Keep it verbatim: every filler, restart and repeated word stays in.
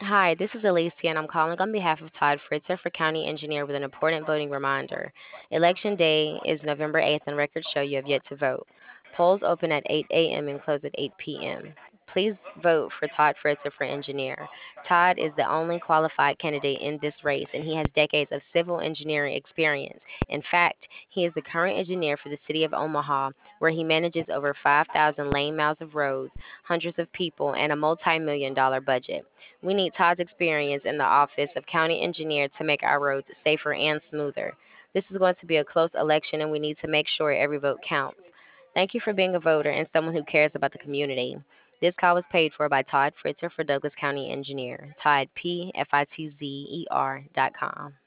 Hi, this is Alicia, and I'm calling on behalf of Todd Fritzer for County Engineer with an important voting reminder. Election day is November eighth, and records show you have yet to vote. Polls open at eight a m and close at eight p m. Please vote for Todd Fritzer for engineer. Todd is the only qualified candidate in this race, and he has decades of civil engineering experience. In fact, he is the current engineer for the city of Omaha, where he manages over five thousand lane miles of roads, hundreds of people, and a multi million dollar budget. We need Todd's experience in the office of county engineer to make our roads safer and smoother. This is going to be a close election, and we need to make sure every vote counts. Thank you for being a voter and someone who cares about the community. This call was paid for by Todd Fritzer for Douglas County Engineer. Todd, P F I T Z E R dot com.